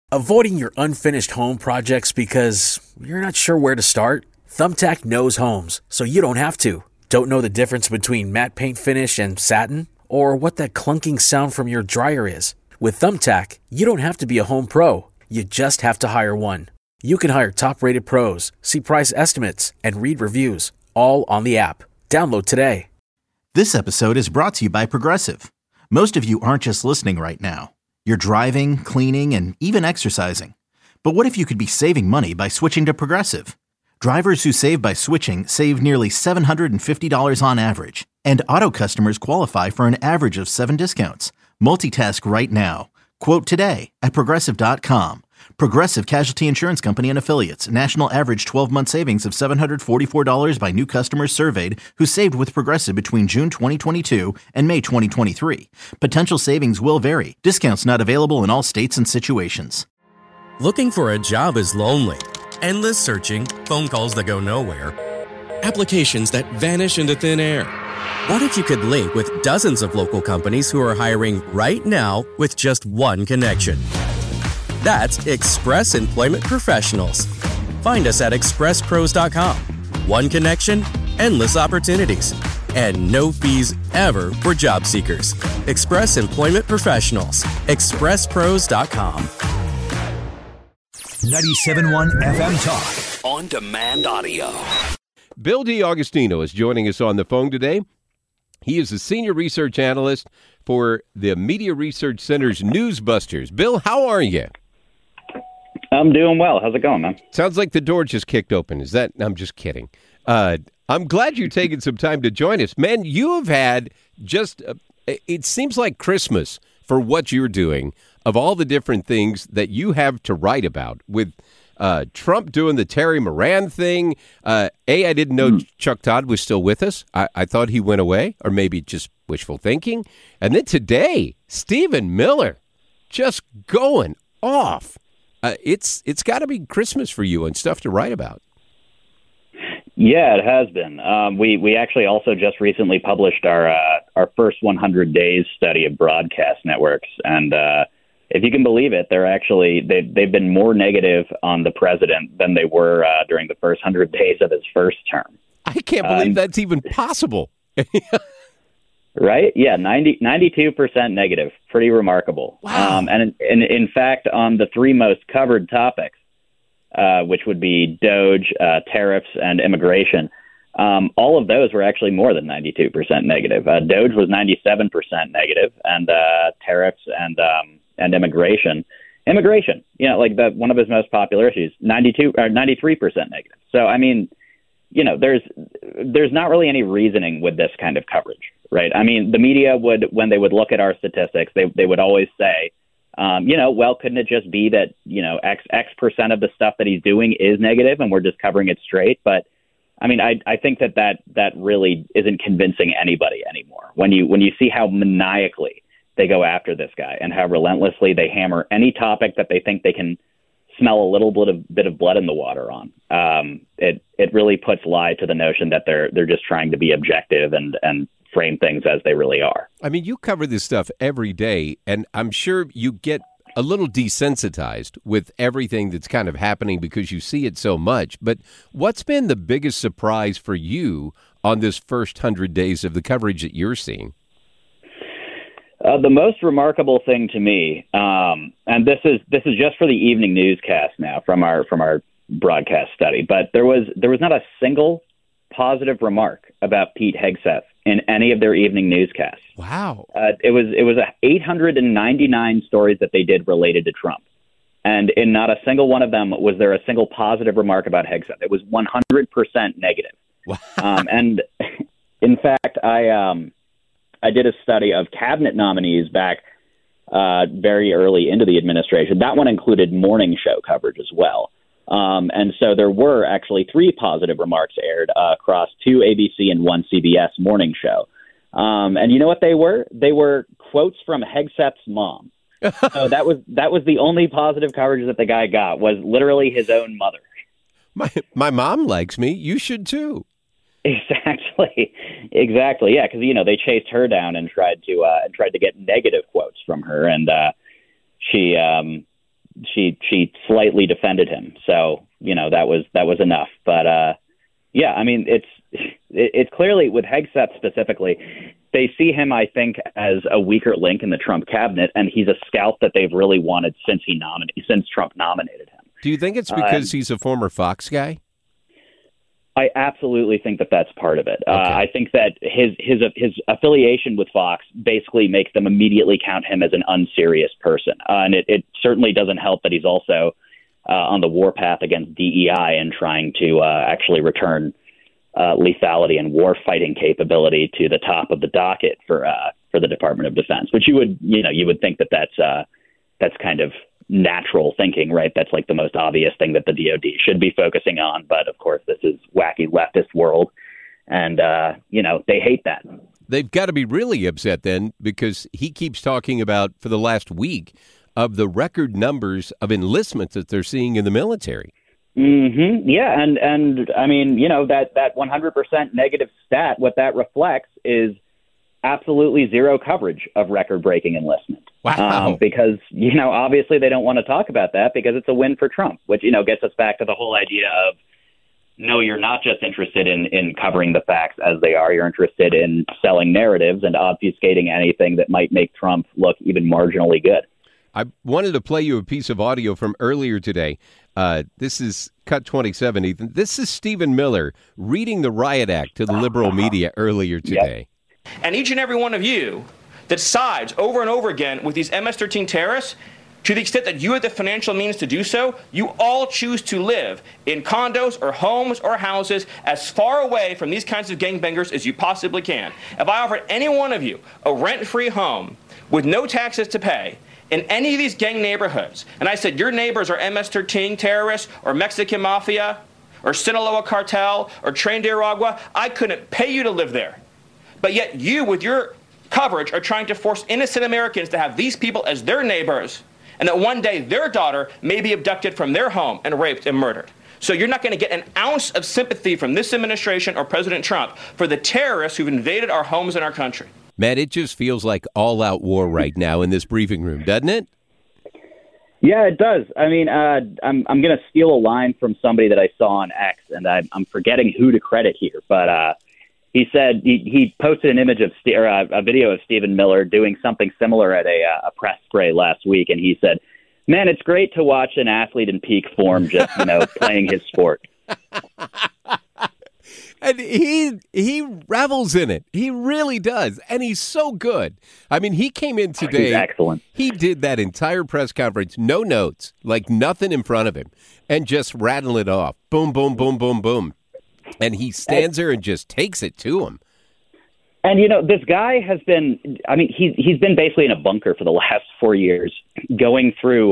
Avoiding your unfinished home projects because you're not sure where to start? Thumbtack knows homes, so you don't have to. Don't know the difference between matte paint finish and satin? Or what that clunking sound from your dryer is? With Thumbtack, you don't have to be a home pro. You just have to hire one. You can hire top-rated pros, see price estimates, and read reviews, all on the app. Download today. This episode is brought to you by Progressive. Most of you aren't just listening right now. You're driving, cleaning, and even exercising. But what if you could be saving money by switching to Progressive? Drivers who save by switching save nearly $750 on average. And auto customers qualify for an average of 7 discounts. Multitask right now. Quote today at Progressive.com. Progressive Casualty Insurance Company and Affiliates. National average 12-month savings of $744 by new customers surveyed who saved with Progressive between June 2022 and May 2023. Potential savings will vary. Discounts not available in all states and situations. Looking for a job is lonely. Endless searching, phone calls that go nowhere, applications that vanish into thin air. What if you could link with dozens of local companies who are hiring right now with just one connection? That's Express Employment Professionals. Find us at expresspros.com. One connection, endless opportunities, and no fees ever for job seekers. Express Employment Professionals. expresspros.com. 97.1 FM Talk. On Demand Audio. Bill D'Agostino is joining us on the phone today. He is a senior research analyst for the Media Research Center's Newsbusters. Bill, how are you? I'm doing well. How's it going, man? Sounds like the door just kicked open. Is that? I'm just kidding. I'm glad you're taking some time to join us. Man, you have had just, it seems like Christmas for what you're doing, of all the different things that you have to write about, with Trump doing the Terry Moran thing. I didn't know Chuck Todd was still with us. I thought he went away, or maybe just wishful thinking. And then today, Stephen Miller just going off. It's got to be Christmas for you and stuff to write about. Yeah, it has been. We actually also just recently published our first 100 days study of broadcast networks, and if you can believe it, they've been more negative on the president than they were during the first 100 days of his first term. I can't believe that's even possible. Right? Yeah, 92% negative. Pretty remarkable. Wow. And in fact, on the three most covered topics, which would be DOGE, tariffs, and immigration, all of those were actually more than 92% negative. DOGE was 97% negative, and tariffs and immigration, like one of his most popular issues, 93% negative. So, I mean, there's not really any reasoning with this kind of coverage, right? I mean, the media would, when they would look at our statistics, they would always say, well, couldn't it just be that, X percent of the stuff that he's doing is negative and we're just covering it straight? But I mean, I think that really isn't convincing anybody anymore. When you see how maniacally they go after this guy and how relentlessly they hammer any topic that they think they can smell a little bit of blood in the water on, it really puts lie to the notion that they're just trying to be objective and frame things as they really are. I mean, you cover this stuff every day, and I'm sure you get a little desensitized with everything that's kind of happening because you see it so much. But what's been the biggest surprise for you on this first 100 days of the coverage that you're seeing? The most remarkable thing to me, and this is just for the evening newscast now from our broadcast study, but there was not a single positive remark about Pete Hegseth in any of their evening newscasts. Wow. It was 899 stories that they did related to Trump. And in not a single one of them was there a single positive remark about Hegseth. It was 100% negative. Wow. And in fact, I did a study of cabinet nominees back very early into the administration. That one included morning show coverage as well. And so there were actually 3 positive remarks aired across 2 ABC and 1 CBS morning show. And you know what they were? They were quotes from Hegseth's mom. So that was the only positive coverage that the guy got, was literally his own mother. My mom likes me. You should too. Exactly. Yeah, because they chased her down and tried to get negative quotes from her, and she she slightly defended him. So, that was enough. But yeah, I mean, it's clearly with Hegseth specifically, they see him, I think, as a weaker link in the Trump cabinet, and he's a scalp that they've really wanted since Trump nominated him. Do you think it's because he's a former Fox guy? I absolutely think that that's part of it. Okay. I think that his affiliation with Fox basically makes them immediately count him as an unserious person. And it certainly doesn't help that he's also on the warpath against DEI and trying to actually return lethality and war fighting capability to the top of the docket for the Department of Defense, which you would think that that's kind of natural thinking, right? That's like the most obvious thing that the DoD should be focusing on. But of course, this is wacky leftist world. And, they hate that. They've got to be really upset then, because he keeps talking about, for the last week, of the record numbers of enlistments that they're seeing in the military. Mm-hmm. Yeah. And I mean, that 100% negative stat, what that reflects is absolutely zero coverage of record-breaking enlistment. Wow. Because, obviously they don't want to talk about that because it's a win for Trump, which, gets us back to the whole idea of, no, you're not just interested in covering the facts as they are. You're interested in selling narratives and obfuscating anything that might make Trump look even marginally good. I wanted to play you a piece of audio from earlier today. This is Cut 27, Ethan. This is Stephen Miller reading the riot act to the liberal media earlier today. Yep. And each and every one of you that sides over and over again with these MS-13 terrorists, to the extent that you have the financial means to do so, you all choose to live in condos or homes or houses as far away from these kinds of gangbangers as you possibly can. If I offered any one of you a rent-free home with no taxes to pay in any of these gang neighborhoods, and I said your neighbors are MS-13 terrorists or Mexican mafia or Sinaloa cartel or Tren de Aragua, I couldn't pay you to live there. But yet you, with your coverage, are trying to force innocent Americans to have these people as their neighbors, and that one day their daughter may be abducted from their home and raped and murdered. So you're not going to get an ounce of sympathy from this administration or President Trump for the terrorists who've invaded our homes and our country. Matt, it just feels like all-out war right now in this briefing room, doesn't it? Yeah, it does. I mean, I'm going to steal a line from somebody that I saw on X, and I'm forgetting who to credit here, but he said he posted an image of a video of Stephen Miller doing something similar at a press spray last week, and he said, "Man, it's great to watch an athlete in peak form just playing his sport." And he revels in it. He really does, and he's so good. I mean, he came in today. He's excellent. He did that entire press conference, no notes, like nothing in front of him, and just rattle it off. Boom, boom, boom, boom, boom. And he stands there and just takes it to him. And, this guy has been, he's been basically in a bunker for the last 4 years, going through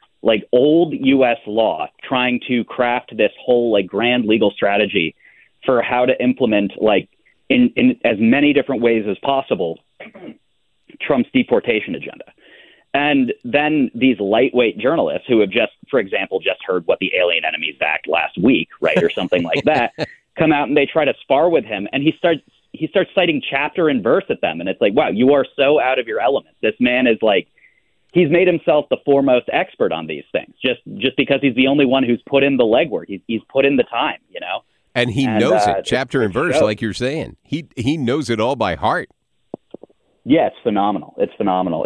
old U.S. law, trying to craft this whole grand legal strategy for how to implement in as many different ways as possible Trump's deportation agenda. And then these lightweight journalists who have just heard what the Alien Enemies Act last week, right, or something like that, come out and they try to spar with him, and he starts citing chapter and verse at them, and it's like, wow, you are so out of your element. This man is he's made himself the foremost expert on these things, just because he's the only one who's put in the legwork. He's put in the time, And he knows it, chapter and verse, like you're saying. He knows it all by heart. Yeah, it's phenomenal. It's phenomenal.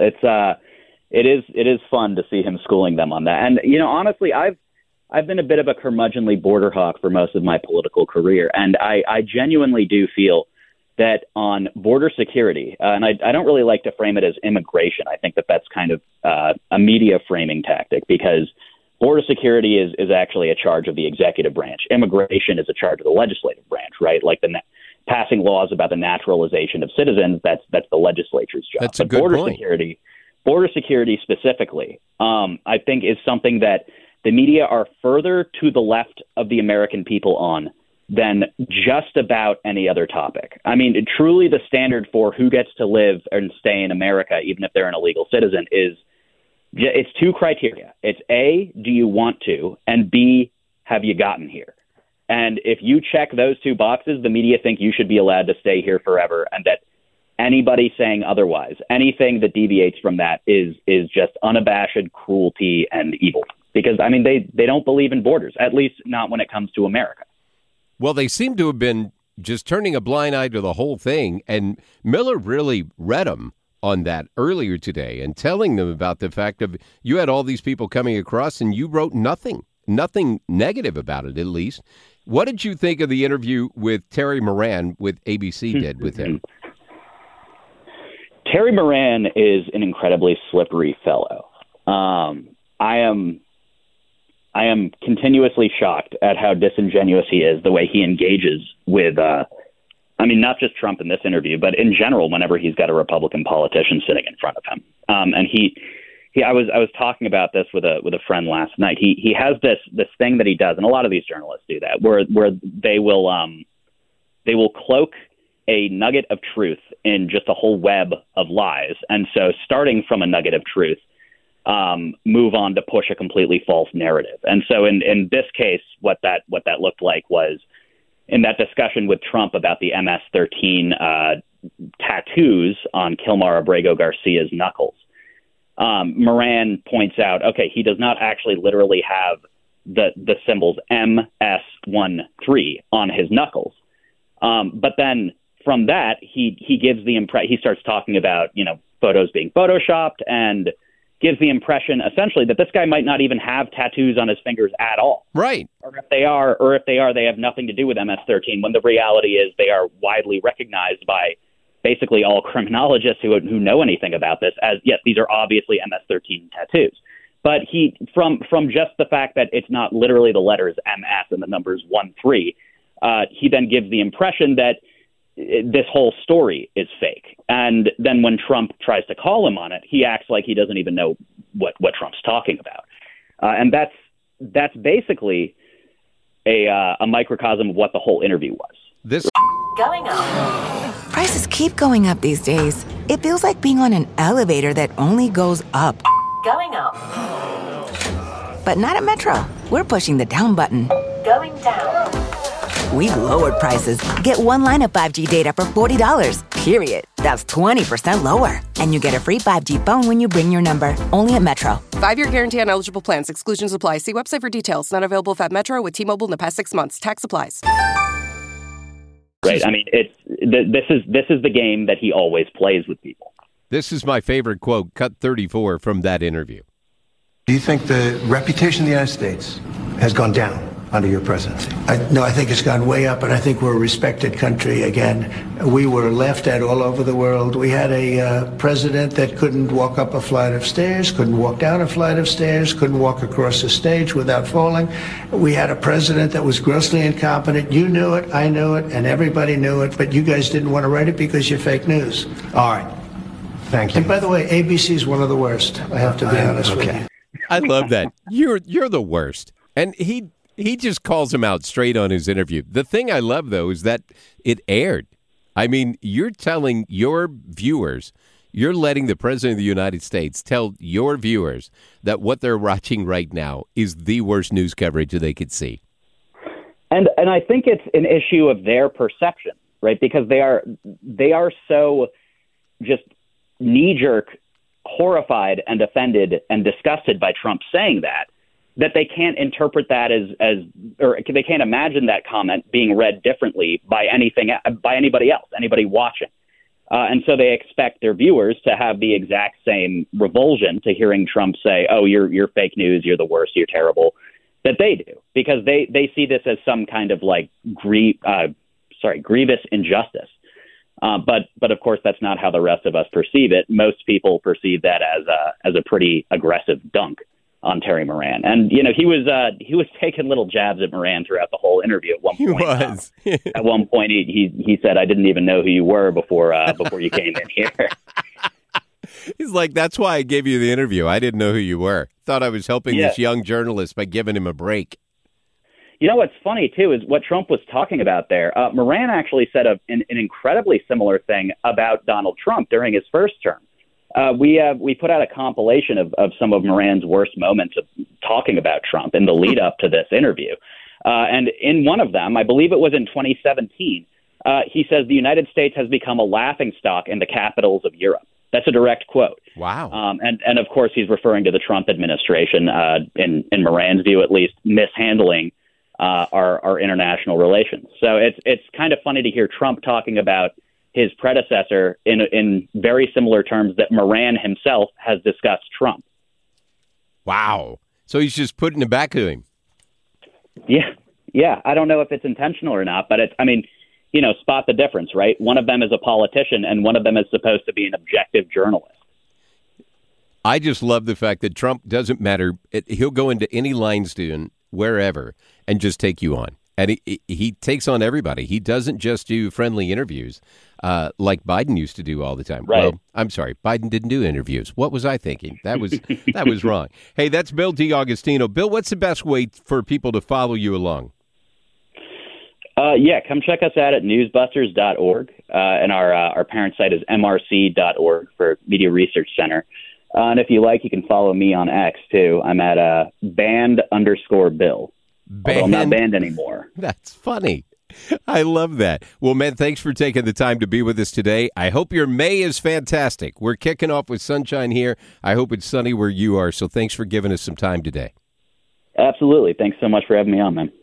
It is fun to see him schooling them on that. And, honestly, I've been a bit of a curmudgeonly border hawk for most of my political career. And I genuinely do feel that on border security, and I don't really like to frame it as immigration. I think that that's kind of a media framing tactic, because border security is actually a charge of the executive branch. Immigration is a charge of the legislative branch, right? Like passing laws about the naturalization of citizens, that's the legislature's job. That's a good point. Border security specifically, I think, is something that the media are further to the left of the American people on than just about any other topic. I mean, truly the standard for who gets to live and stay in America, even if they're an illegal citizen, it's two criteria. It's A, do you want to? And B, have you gotten here? And if you check those two boxes, the media think you should be allowed to stay here forever, and that anybody saying otherwise, anything that deviates from that is just unabashed cruelty and evil. Because, I mean, they don't believe in borders, at least not when it comes to America. Well, they seem to have been just turning a blind eye to the whole thing. And Miller really read them on that earlier today and telling them about the fact of you had all these people coming across and you wrote nothing negative about it, at least. What did you think of the interview with Terry Moran with ABC did with him? Terry Moran is an incredibly slippery fellow. I am continuously shocked at how disingenuous he is, the way he engages with, not just Trump in this interview, but in general, whenever he's got a Republican politician sitting in front of him. I was talking about this with a friend last night. He has this thing that he does, and a lot of these journalists do that, where they will cloak a nugget of truth in just a whole web of lies. And so starting from a nugget of truth, move on to push a completely false narrative. And so in this case, what that looked like was in that discussion with Trump about the MS-13 tattoos on Kilmar Abrego Garcia's knuckles. Moran points out, okay, he does not actually literally have the symbols MS-13 on his knuckles. But then from that, he gives the he starts talking about, photos being photoshopped and gives the impression essentially that this guy might not even have tattoos on his fingers at all. Right. Or if they are, they have nothing to do with MS-13, when the reality is they are widely recognized by basically all criminologists who know anything about this as, yes, these are obviously MS-13 tattoos. But he, from just the fact that it's not literally the letters MS and the numbers 1-3, he then gives the impression that this whole story is fake. And then when Trump tries to call him on it, he acts like he doesn't even know what Trump's talking about. And that's basically a microcosm of what the whole interview was. This going up. Prices keep going up these days. It feels like being on an elevator that only goes up. Going up. But not at Metro. We're pushing the down button. Going down. We've lowered prices. Get one line of 5G data for $40, period. That's 20% lower. And you get a free 5G phone when you bring your number. Only at Metro. 5-year guarantee on eligible plans. Exclusions apply. See website for details. Not available at Metro with T-Mobile in the past 6 months. Tax applies. Right. I mean, this is the game that he always plays with people. This is my favorite quote, cut 34 from that interview. Do you think the reputation of the United States has gone down under your presidency? No, I think it's gone way up, and I think we're a respected country again. We were laughed at all over the world. We had a president that couldn't walk up a flight of stairs, couldn't walk down a flight of stairs, couldn't walk across a stage without falling. We had a president that was grossly incompetent. You knew it, I knew it, and everybody knew it, but you guys didn't want to write it because you're fake news. All right. Thank you. And by the way, ABC is one of the worst. I have to be honest with you. I love that. You're the worst. And he just calls him out straight on his interview. The thing I love, though, is that it aired. I mean, you're telling your viewers, you're letting the president of the United States tell your viewers that what they're watching right now is the worst news coverage they could see. And I think it's an issue of their perception, right? Because they are so just knee-jerk, horrified and offended and disgusted by Trump saying that they can't interpret that or they can't imagine that comment being read differently by anybody else, anybody watching. And so they expect their viewers to have the exact same revulsion to hearing Trump say, oh, you're fake news, you're the worst, you're terrible, that they do, because they see this as some kind of like grievous injustice. But of course, that's not how the rest of us perceive it. Most people perceive that as a pretty aggressive dunk on Terry Moran. And, he was taking little jabs at Moran throughout the whole interview at one point. He was. At one point, he said, I didn't even know who you were before you came in here. He's like, that's why I gave you the interview. I didn't know who you were. Thought I was helping this young journalist by giving him a break. You know what's funny, too, is what Trump was talking about there. Moran actually said an incredibly similar thing about Donald Trump during his first term. We put out a compilation of some of Moran's worst moments of talking about Trump in the lead up to this interview. And in one of them, I believe it was in 2017, He says the United States has become a laughingstock in the capitals of Europe. That's a direct quote. Wow. And of course, he's referring to the Trump administration, in Moran's view, at least, mishandling our international relations. So it's kind of funny to hear Trump talking about his predecessor in very similar terms that Moran himself has discussed Trump. Wow. So he's just putting it back to him. Yeah. I don't know if it's intentional or not, but spot the difference, right? One of them is a politician and one of them is supposed to be an objective journalist. I just love the fact that Trump doesn't matter. He'll go into any limestone, wherever, and just take you on. And he takes on everybody. He doesn't just do friendly interviews like Biden used to do all the time. Right. Well, I'm sorry. Biden didn't do interviews. What was I thinking? That was wrong. Hey, that's Bill D'Agostino. Bill, what's the best way for people to follow you along? Come check us out at newsbusters.org. And our parent site is mrc.org for Media Research Center. And if you like, you can follow me on X, too. I'm at @band_Bill. Although I'm not banned anymore. That's funny. I love that. Well, man, thanks for taking the time to be with us today. I hope your May is fantastic. We're kicking off with sunshine here. I hope it's sunny where you are. So thanks for giving us some time today. Absolutely. Thanks so much for having me on, man.